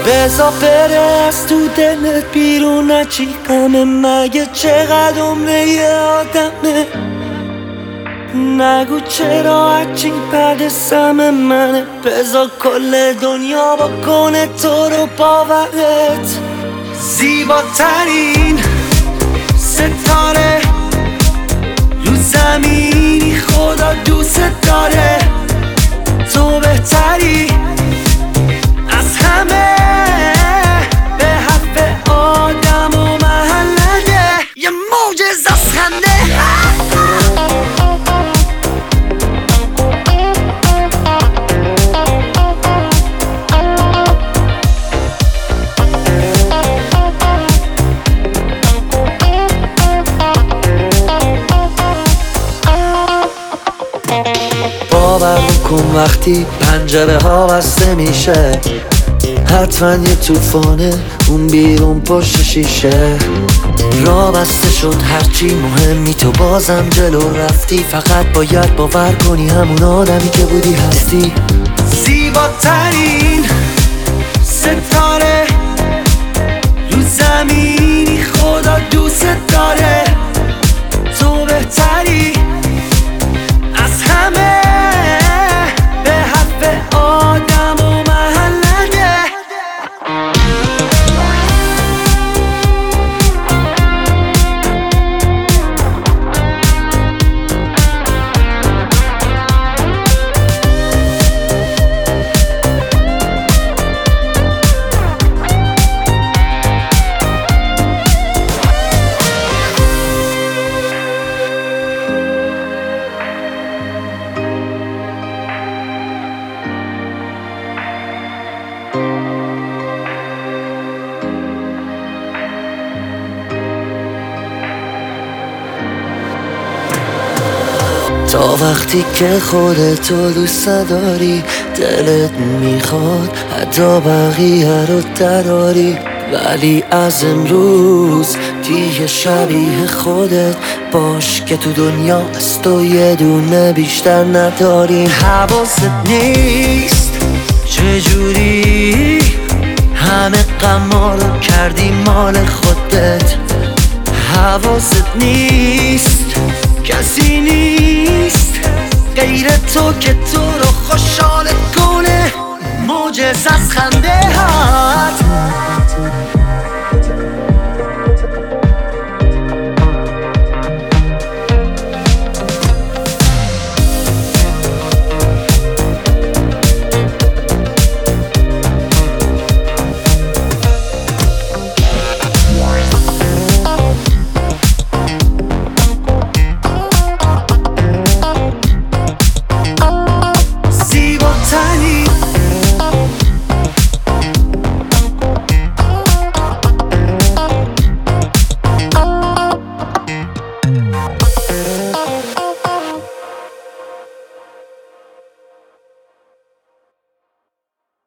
بزا بره از تو دلت بیرون نچی غمه مگه چقدر عمره یه آدمه نگو چرا هرچی بعد سم منه بزا کل دنیا بکنه تو رو باورت زیباترین ستاره رو زمینی خدا دوست داره تو بهتری از همه به حرف آدم و محله یه معجزه از خنده باور کن وقتی پنجره ها بسته میشه حتما یه طوفانه اون بیرون پشت شیشه راه بسته شد هرچی مهمی تو بازم جلو رفتی فقط باید باور کنی همون آدمی که بودی هستی زیباترین ستاره رو زمینی خدا دوست داره تو بهتری از همه به حرف آدم و محله تا وقتی که خودتو دوست داری دلت میخواد حتی بقیه رو دراری ولی از امروز دیگه شبیه خودت باش که تو دنیا از تو یه دونه بیشتر نداری حواست نیست چجوری همه غما رو کردی مال خودت حواست نیست کسی نیست غیر تو که تو